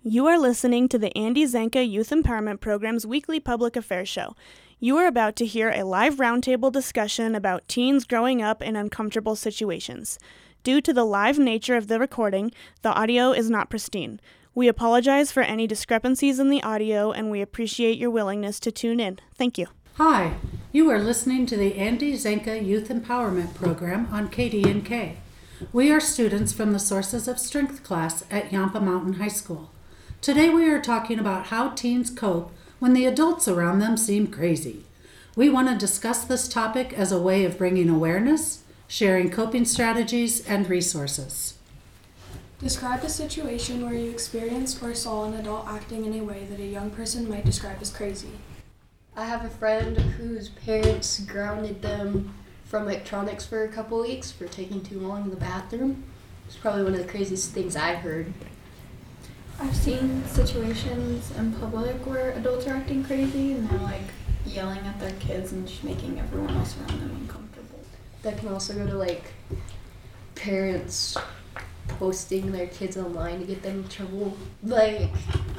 You are listening to the Andy Zanka Youth Empowerment Program's weekly public affairs show. You are about to hear a live roundtable discussion about teens growing up in uncomfortable situations. Due to the live nature of the recording, the audio is not pristine. We apologize for any discrepancies in the audio, and we appreciate your willingness to tune in. Thank you. Hi, you are listening to the Andy Zanka Youth Empowerment Program on KDNK. We are students from the Sources of Strength class at Yampa Mountain High School. Today we are talking about how teens cope when the adults around them seem crazy. We want to discuss this topic as a way of bringing awareness, sharing coping strategies, and resources. Describe a situation where you experienced or saw an adult acting in a way that a young person might describe as crazy. I have a friend whose parents grounded them from electronics for a couple weeks for taking too long in the bathroom. It's probably one of the craziest things I've heard. I've seen situations in public where adults are acting crazy and they're like yelling at their kids and just making everyone else around them uncomfortable. That can also go to like parents posting their kids online to get them in trouble. Like,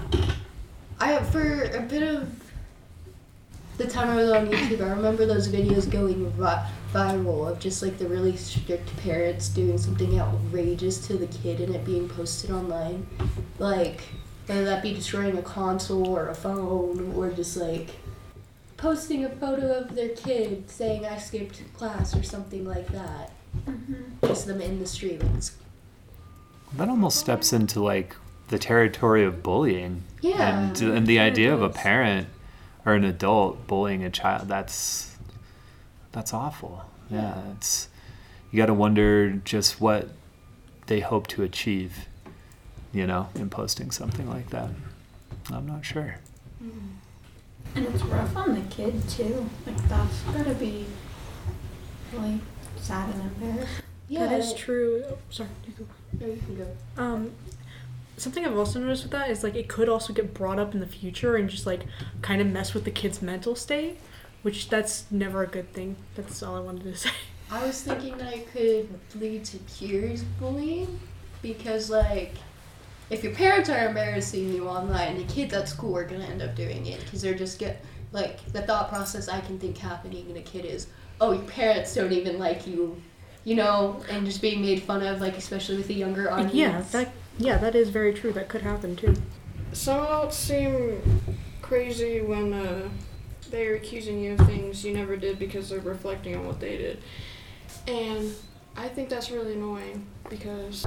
for a bit of the time I was on YouTube, I remember those videos going viral of just like the really strict parents doing something outrageous to the kid and it being posted online. Like, whether that be destroying a console or a phone or just like posting a photo of their kid saying I skipped class or something like that. Just them in the street. That almost steps into like the territory of bullying. Yeah. And the idea of a parent or an adult bullying a child, that's awful. Yeah, you got to wonder just what they hope to achieve, in posting something like that. I'm not sure. And it's rough on the kid too. Like, that's gotta be really sad and embarrassing. Yeah. That is true. Oh, sorry, you go. No, you can go. Something I've also noticed with that is like it could also get brought up in the future and just like kind of mess with the kid's mental state, which that's never a good thing. That's all I wanted to say. I was thinking that it could lead to peers bullying because, like, if your parents are embarrassing you online, the kids at school are going to end up doing it because they're just the thought process I can think happening in a kid is, oh, your parents don't even like you, and just being made fun of, like, especially with the younger audience. That is very true. That could happen too. Some adults seem crazy when they're accusing you of things you never did because they're reflecting on what they did. And I think that's really annoying because,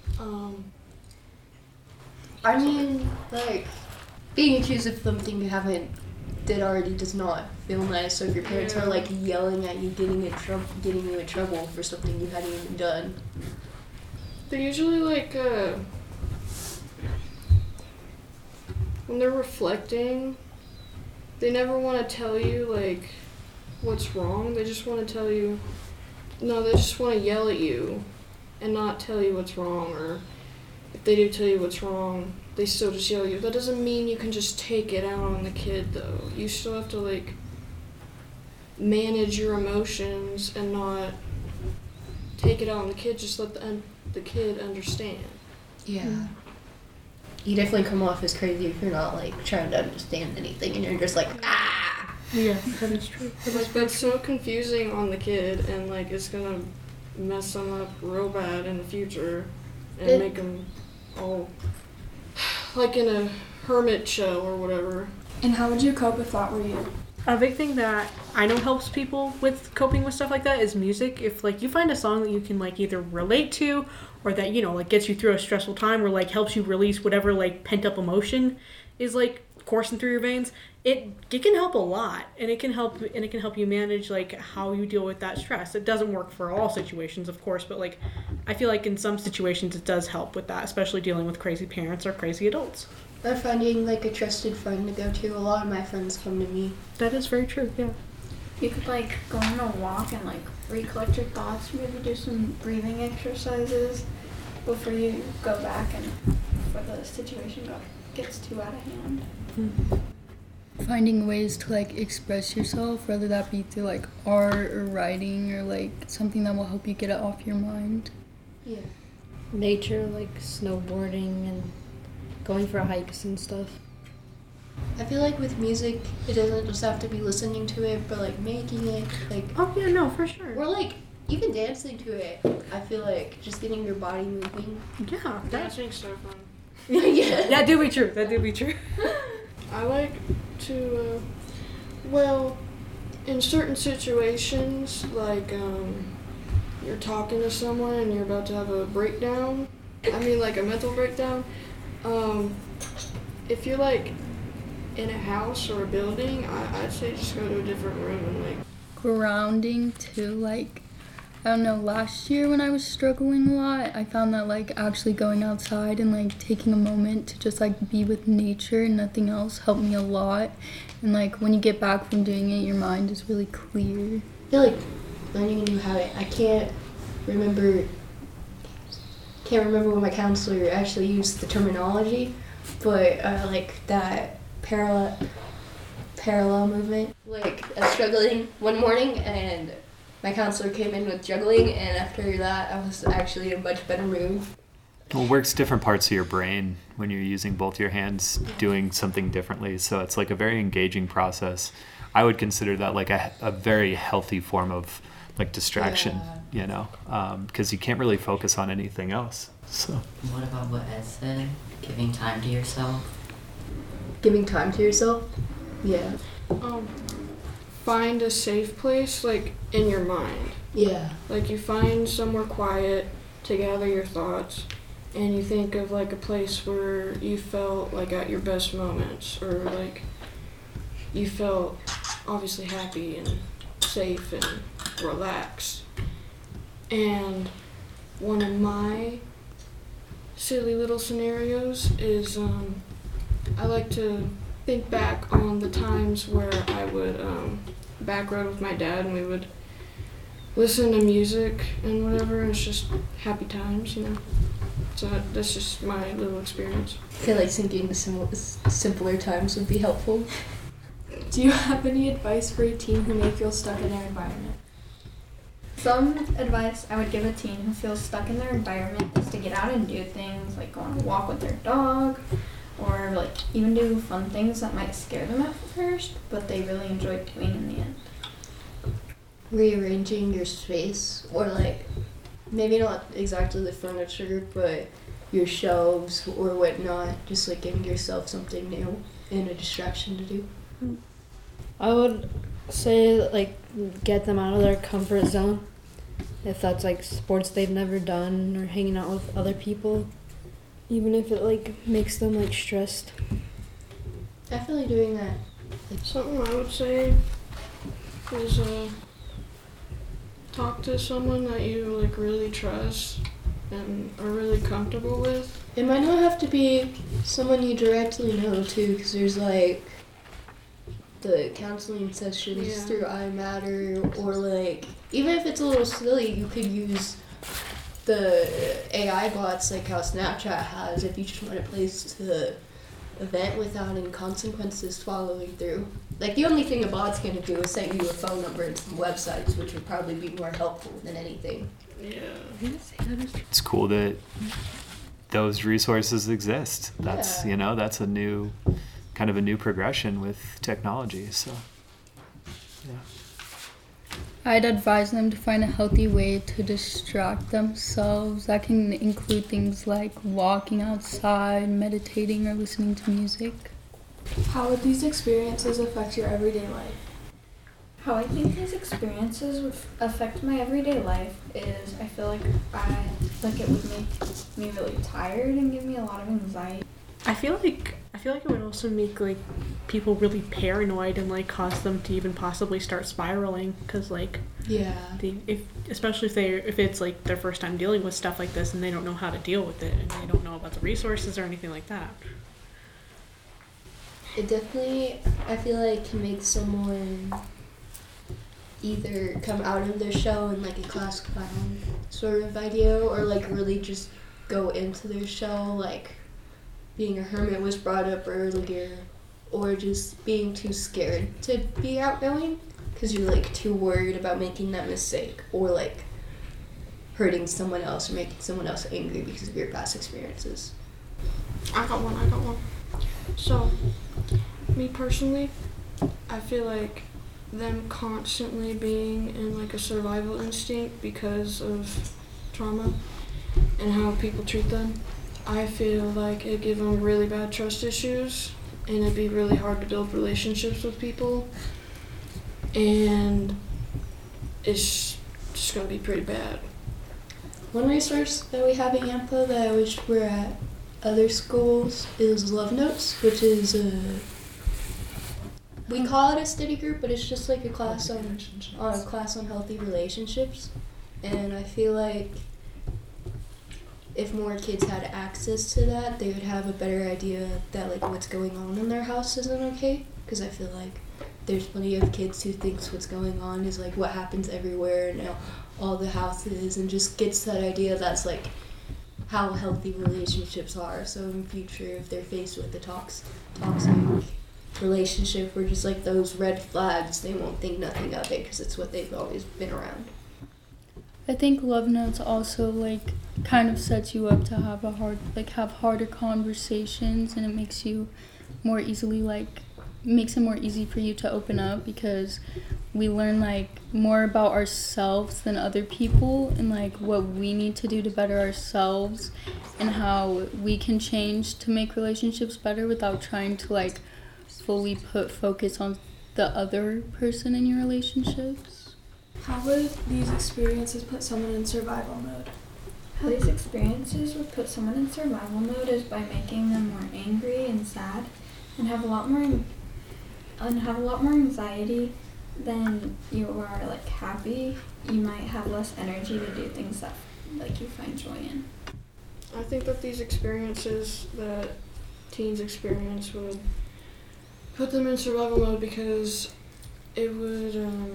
being accused of something you haven't did already does not feel nice. So if your parents are, like, yelling at you, getting you in trouble for something you hadn't even done. they're usually like, when they're reflecting, they never want to tell you, like, what's wrong. They just want to tell you, they just want to yell at you and not tell you what's wrong, or if they do tell you what's wrong, they still just yell at you. That doesn't mean you can just take it out on the kid, though. You still have to, like, manage your emotions and not take it out on the kid. Just let the kid understand. Yeah. You definitely come off as crazy if you're not, like, trying to understand anything and you're just like, ah! Yeah, that is true. That's so confusing on the kid, and, like, it's gonna mess them up real bad in the future and make them all, like, in a hermit shell or whatever. And how would you cope if that were you? A big thing that I know helps people with coping with stuff like that is music. If, like, you find a song that you can, like, either relate to or that, like, gets you through a stressful time or, like, helps you release whatever, like, pent-up emotion is, like, coursing through your veins, it can help a lot. And it can help you manage, like, how you deal with that stress. It doesn't work for all situations, of course, but, like, I feel like in some situations it does help with that, especially dealing with crazy parents or crazy adults. Or finding, like, a trusted friend to go to. A lot of my friends come to me. That is very true, yeah. You could, like, go on a walk and, like, recollect your thoughts, maybe do some breathing exercises before you go back and before the situation gets too out of hand. Finding ways to, like, express yourself, whether that be through, like, art or writing or, like, something that will help you get it off your mind. Yeah. Nature, like snowboarding and going for hikes and stuff. I feel like with music, it doesn't just have to be listening to it, but like making it, like, Oh yeah, no, for sure. or like even dancing to it. I feel like just getting your body moving. Yeah, that, Dancing's so fun. Yeah. that do be true. That do be true. I like to, well, in certain situations, like you're talking to someone and you're about to have a breakdown. I mean, like a mental breakdown. If you're like in a house or a building, I'd say just go to a different room and like. Grounding too, like, I don't know, last year when I was struggling a lot, I found that like actually going outside and like taking a moment to just like be with nature and nothing else helped me a lot. And like when you get back from doing it, your mind is really clear. I feel like learning a new habit. I can't remember when my counselor actually used the terminology, but like that parallel movement. Like I was struggling one morning and my counselor came in with juggling, and after that I was actually in a much better mood. Well, it works different parts of your brain when you're using both your hands doing something differently. So it's like a very engaging process. I would consider that like a very healthy form of like distraction, you know, because you can't really focus on anything else. So. What about what Ed said? Giving time to yourself? Giving time to yourself? Yeah. Find a safe place, like, in your mind. Yeah. Like, you find somewhere quiet to gather your thoughts, and you think of, like, a place where you felt, like, at your best moments, or, like, you felt obviously happy and safe and relaxed. And one of my silly little scenarios is, I like to think back on the times where I would back road with my dad and we would listen to music and whatever, and it's just happy times, you know. So that's just my little experience. I feel like thinking the simpler times would be helpful. Do you have any advice for a teen who may feel stuck in their environment? Some advice I would give a teen who feels stuck in their environment is to get out and do things like go on a walk with their dog, or like even do fun things that might scare them at first, but they really enjoy doing in the end. Rearranging your space, or like maybe not exactly the furniture, but your shelves or whatnot, just like giving yourself something new and a distraction to do. I would say like get them out of their comfort zone. If that's like sports they've never done or hanging out with other people, even if it like makes them like stressed. Definitely doing that. Something I would say is talk to someone that you like really trust and are really comfortable with. It might not have to be someone you directly know too, because there's like the counseling sessions through iMatter, or like even if it's a little silly, you could use the AI bots like how Snapchat has if you just want a place to event without any consequences following through. Like the only thing a bot's gonna do is send you a phone number and some websites, which would probably be more helpful than anything. Yeah. It's cool that those resources exist. That's you know, that's a new kind of a new progression with technology. So yeah. I'd advise them to find a healthy way to distract themselves. That can include things like walking outside, meditating, or listening to music. How would these experiences affect your everyday life? How I think these experiences would affect my everyday life is I feel like it would make me really tired and give me a lot of anxiety. I feel like it would also make like people really paranoid and like cause them to even possibly start spiraling, because like especially if it's like their first time dealing with stuff like this and they don't know how to deal with it and they don't know about the resources or anything like that. It definitely, I feel like, can make someone either come out of their shell in like a class clown sort of idea, or like really just go into their shell, like being a hermit was brought up earlier, or just being too scared to be outgoing because you're like too worried about making that mistake, or like hurting someone else or making someone else angry because of your past experiences. I got one. So, me personally, I feel like them constantly being in like a survival instinct because of trauma and how people treat them, I feel like it give them really bad trust issues, and it'd be really hard to build relationships with people, and it's just gonna be pretty bad. One resource that we have at Yampa that I wish were at other schools is Love Notes, which is we call it a study group, but it's just like a class on healthy relationships. And I feel like if more kids had access to that, they would have a better idea that like what's going on in their house isn't okay. Because I feel like there's plenty of kids who thinks what's going on is like what happens everywhere and all the houses, and just gets that idea that's like how healthy relationships are. So in the future, if they're faced with a toxic relationship or just like those red flags, they won't think nothing of it because it's what they've always been around. I think Love Notes also like kind of sets you up to have have harder conversations, and it makes you more easily makes it more easy for you to open up, because we learn like more about ourselves than other people, and like what we need to do to better ourselves and how we can change to make relationships better without trying to like fully put focus on the other person in your relationships. How would these experiences put someone in survival mode? How these experiences would put someone in survival mode is by making them more angry and sad, and have a lot more anxiety than you are like happy. You might have less energy to do things that like you find joy in. I think that these experiences that teens experience would put them in survival mode because it would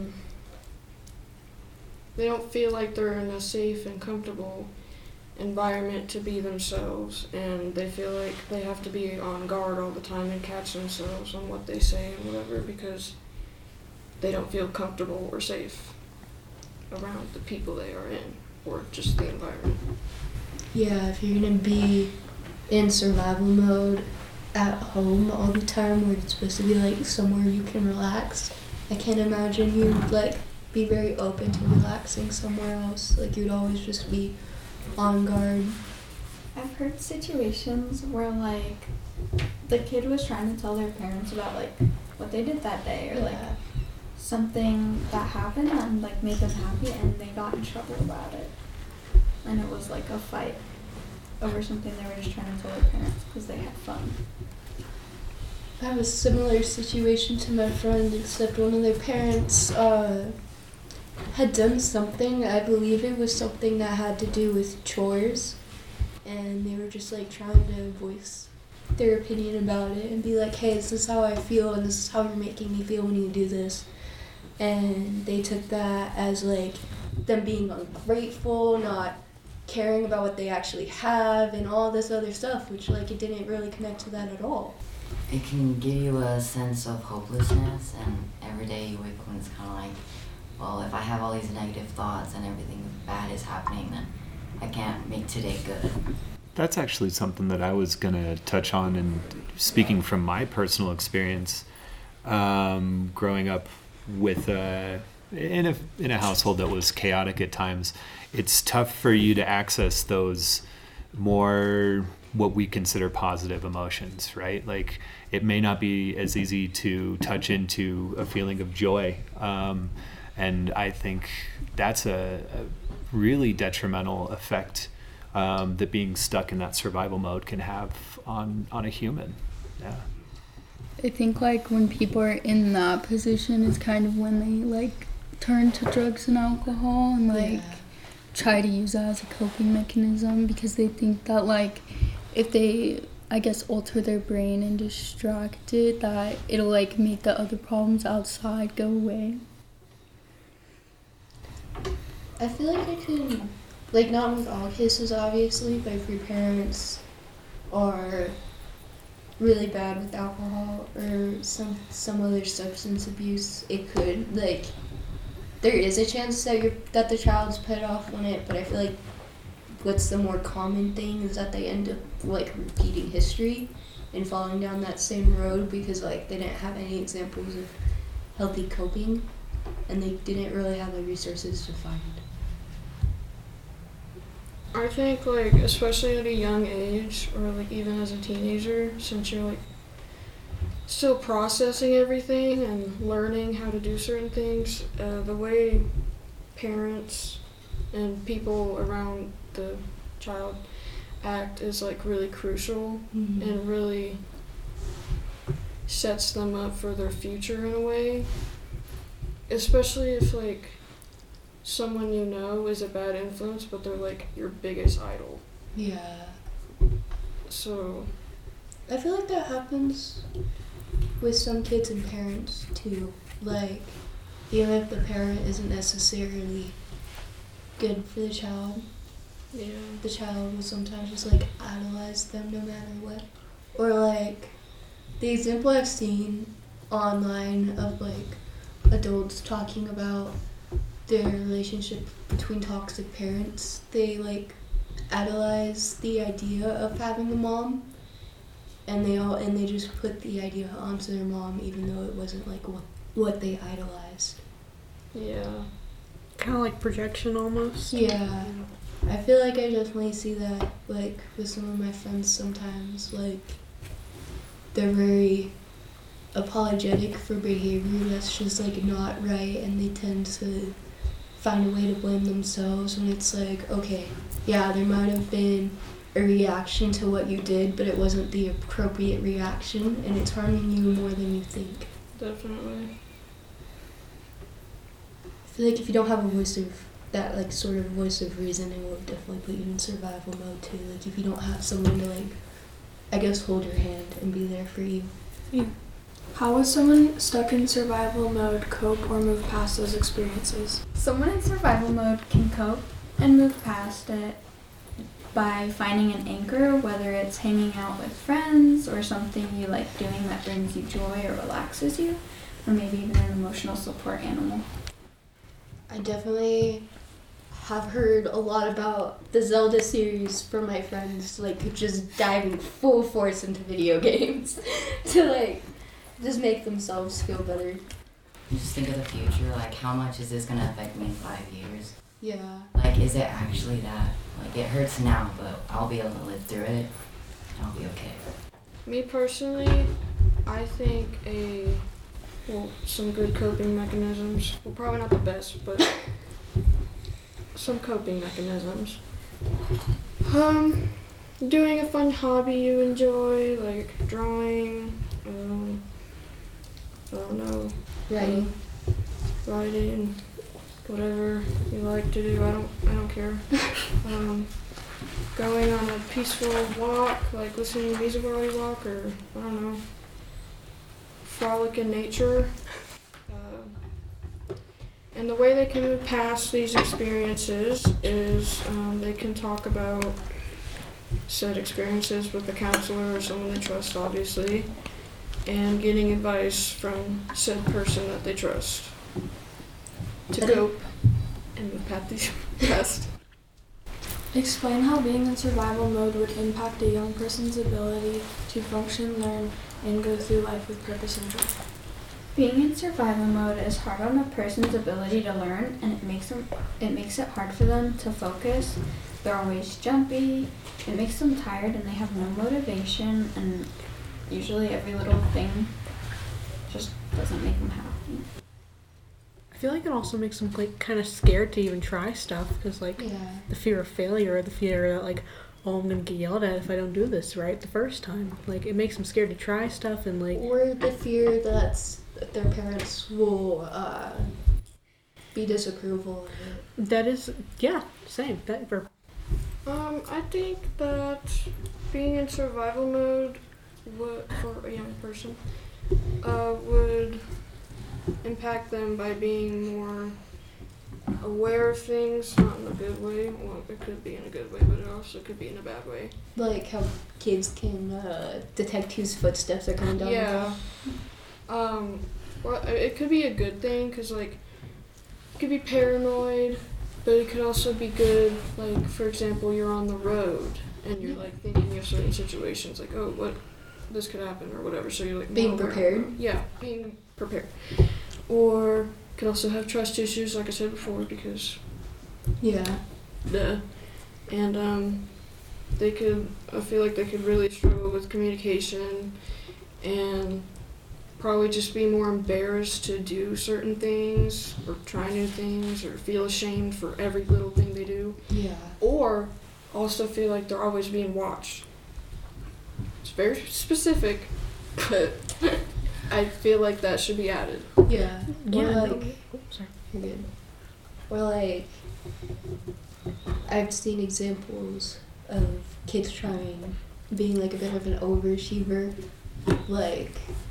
they don't feel like they're in a safe and comfortable environment to be themselves, and they feel like they have to be on guard all the time and catch themselves on what they say and whatever, because they don't feel comfortable or safe around the people they are in or just the environment. Yeah, if you're gonna be in survival mode at home all the time where it's supposed to be like somewhere you can relax, I can't imagine you'd like be very open to relaxing somewhere else. Like you'd always just be on guard. I've heard situations where like the kid was trying to tell their parents about like what they did that day, or like something that happened and like made them happy, and they got in trouble about it, and it was like a fight over something they were just trying to tell their parents because they had fun. I have a similar situation to my friend, except one of their parents had done something. I believe it was something that had to do with chores, and they were just like trying to voice their opinion about it and be like, hey, this is how I feel and this is how you're making me feel when you do this. And they took that as like them being ungrateful, not caring about what they actually have, and all this other stuff, which like it didn't really connect to that at all. It can give you a sense of hopelessness, and every day you wake up and it's kind of like, well, if I have all these negative thoughts and everything bad is happening, then I can't make today good. That's actually something that I was going to touch on, and speaking from my personal experience, growing up with in a household that was chaotic at times, it's tough for you to access those more what we consider positive emotions, right? Like it may not be as easy to touch into a feeling of joy. And I think that's a really detrimental effect that being stuck in that survival mode can have on a human. Yeah. I think like when people are in that position is kind of when they like turn to drugs and alcohol and like try to use that as a coping mechanism, because they think that like if they, I guess, alter their brain and distract it, that it'll like make the other problems outside go away. I feel like it can, like not with all cases obviously, but if your parents are really bad with alcohol or some other substance abuse, it could like there is a chance that the child's put off on it, but I feel like what's the more common thing is that they end up like repeating history and falling down that same road because like they didn't have any examples of healthy coping and they didn't really have the resources to find. I think, like, especially at a young age, or, like, even as a teenager, since you're, like, still processing everything and learning how to do certain things, the way parents and people around the child act is, like, really crucial and really sets them up for their future in a way. Especially if, like, someone you know is a bad influence, but they're like your biggest idol. Yeah. So I feel like that happens with some kids and parents too. Like, even if the parent isn't necessarily good for the child, the child will sometimes just like idolize them no matter what. Or like the example I've seen online of like adults talking about their relationship between toxic parents, they like idolize the idea of having a mom, and they just put the idea onto their mom even though it wasn't like what they idolized. Yeah. Kind of like projection almost. Yeah. I feel like I definitely see that like with some of my friends sometimes. Like they're very apologetic for behavior that's just like not right, and they tend to find a way to blame themselves when it's like, okay, yeah, there might have been a reaction to what you did, but it wasn't the appropriate reaction, and it's harming you more than you think. Definitely. I feel like if you don't have a voice of that, like sort of voice of reason, it will definitely put you in survival mode too. Like if you don't have someone to like, I guess, hold your hand and be there for you. Yeah. How would someone stuck in survival mode cope or move past those experiences? Someone in survival mode can cope and move past it by finding an anchor, whether it's hanging out with friends or something you like doing that brings you joy or relaxes you, or maybe even an emotional support animal. I definitely have heard a lot about the Zelda series from my friends, like just diving full force into video games to like just make themselves feel better. Just think of the future, like how much is this gonna affect me in 5 years? Yeah. Like, is it actually that? Like, it hurts now, but I'll be able to live through it, and I'll be okay. Me personally, I think some good coping mechanisms, well, probably not the best, but some coping mechanisms. Doing a fun hobby you enjoy, like drawing, I don't know, writing, whatever you like to do. I don't care. Going on a peaceful walk, like listening to music while you walk, or I don't know, frolic in nature. And the way they can move past these experiences is they can talk about said experiences with a counselor or someone they trust, obviously, and getting advice from said person that they trust to cope and move past. Explain how being in survival mode would impact a young person's ability to function, learn, and go through life with purpose and joy. Being in survival mode is hard on a person's ability to learn, and it makes it hard for them to focus. They're always jumpy. It makes them tired, and they have no motivation, and usually every little thing just doesn't make them happy. I feel like it also makes them like kind of scared to even try stuff because like the fear of failure, or the fear that like, oh, I'm gonna get yelled at if I don't do this right the first time. Like it makes them scared to try stuff, and like, or the fear that their parents will be disapproval of it. That is, same. That for. I think that being in survival mode for a young person would impact them by being more aware of things, not in a good way. Well, it could be in a good way, but it also could be in a bad way. Like how kids can detect whose footsteps are coming down the hall. Well, it could be a good thing, because, like, you could be paranoid But it could also be good, like, for example, you're on the road and you're, like, thinking of certain situations, like, oh, what, this could happen or whatever. So you're, like, Being prepared? Yeah, being prepared. Or could also have trust issues, like I said before, because... Yeah. Duh. And, I feel like they could really struggle with communication and probably just be more embarrassed to do certain things or try new things or feel ashamed for every little thing they do. Yeah. Or also feel like they're always being watched. It's very specific, but I feel like that should be added. Yeah. Yeah. Or like, Sorry. you're good. Or like, I've seen examples of kids being like a bit of an overachiever. Like,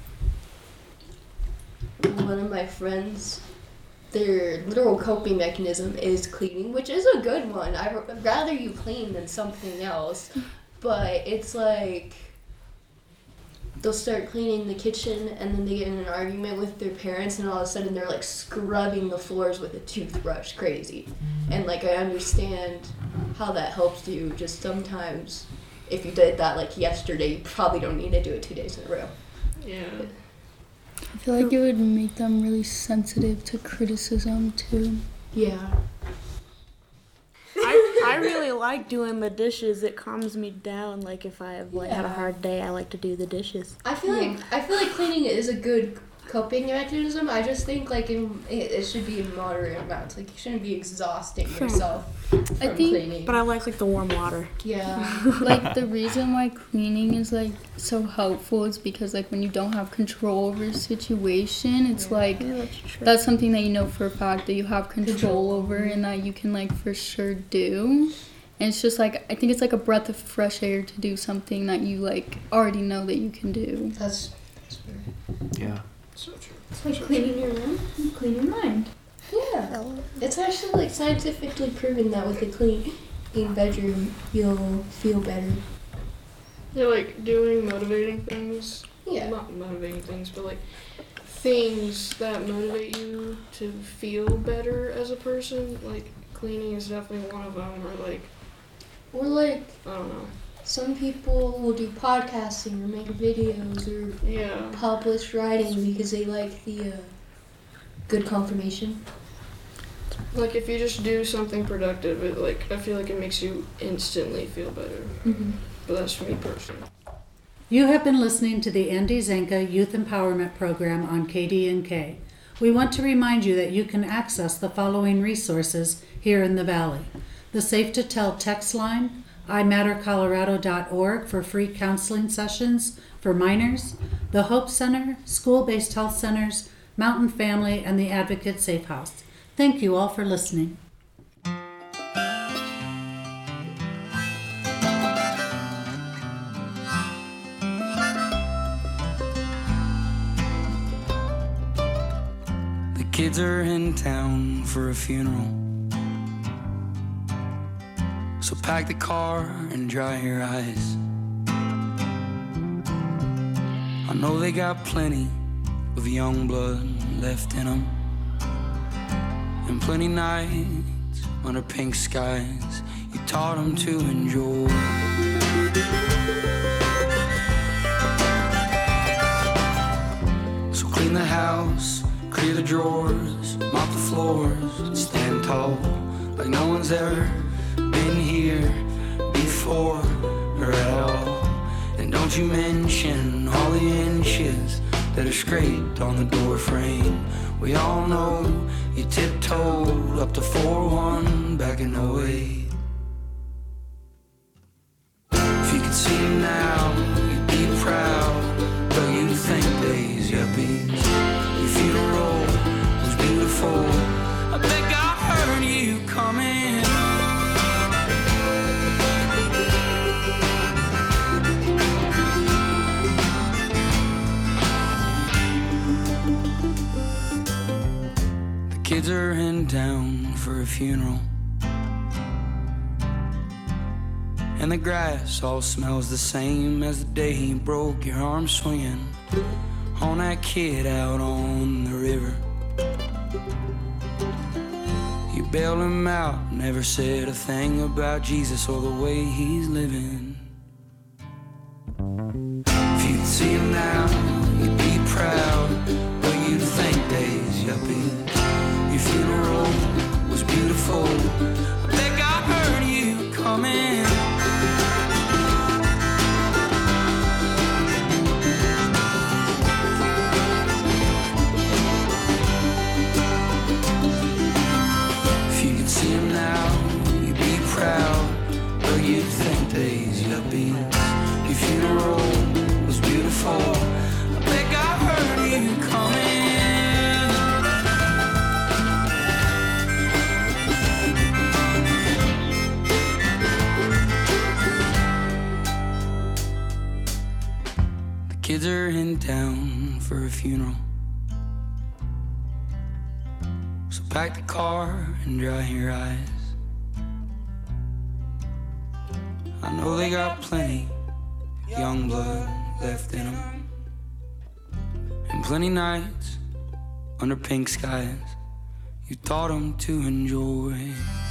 one of my friends, their literal coping mechanism is cleaning, which is a good one. I'd rather you clean than something else. But it's like, they'll start cleaning the kitchen and then they get in an argument with their parents and all of a sudden they're like scrubbing the floors with a toothbrush. Crazy. And like, I understand how that helps you. Just sometimes if you did that like yesterday, you probably don't need to do it 2 days in a row. Yeah. I feel like it would make them really sensitive to criticism too. Yeah. I really like doing the dishes. It calms me down. Like if I have had a hard day, I like to do the dishes. I feel like cleaning is a good coping mechanism. I just think like it should be in moderate amounts. Like you shouldn't be exhausting yourself from cleaning. But I like the warm water. Yeah. Like the reason why cleaning is like so helpful is because like when you don't have control over a situation, it's like that's something that you know for a fact that you have control over and that you can like for sure do. And it's just like, I think it's like a breath of fresh air to do something that you like already know that you can do. That's fair. Yeah. So true. It's like cleaning your room and clean your mind. Yeah. It's actually like scientifically proven that with a clean bedroom, you'll feel better. Yeah, like doing motivating things. Yeah. Not motivating things, but like things that motivate you to feel better as a person. Like cleaning is definitely one of them, Or like, I don't know. some people will do podcasting or make videos or publish writing because they like the good confirmation. Like if you just do something productive, I feel like it makes you instantly feel better. Mm-hmm. But that's for me personally. You have been listening to the Andy Zanka Youth Empowerment Program on KDNK. We want to remind you that you can access the following resources here in the Valley. The Safe to Tell text line, imattercolorado.org for free counseling sessions for minors, the Hope Center, school-based health centers, Mountain Family, and the Advocate Safe House. Thank you all for listening. The kids are in town for a funeral, so pack the car and dry your eyes. I know they got plenty of young blood left in them, and plenty nights under pink skies you taught them to enjoy. So clean the house, clear the drawers, mop the floors, and stand tall like no one's ever been here before or at all. And don't you mention all the inches that are scraped on the door frame. We all know you tiptoed up to 4-1 back in 08. If you could see him now, you'd be proud, though you think days yuppies. Your funeral was beautiful, I bet God heard you coming. Kids are in town for a funeral, and the grass all smells the same as the day you broke your arm swinging on that kid out on the river. You bailed him out, never said a thing about Jesus or the way he's living. If you could see him now, you'd be proud, but you'd think days, yuppie. Your funeral was beautiful. I bet God heard you coming. See him now, you'd be proud, but you'd think days, yuppie. Your funeral was beautiful. I bet God heard you coming. The kids are in town for a funeral, so pack the car and dry your eyes. I know they got plenty young blood left in them, and plenty nights under pink skies you taught them to enjoy.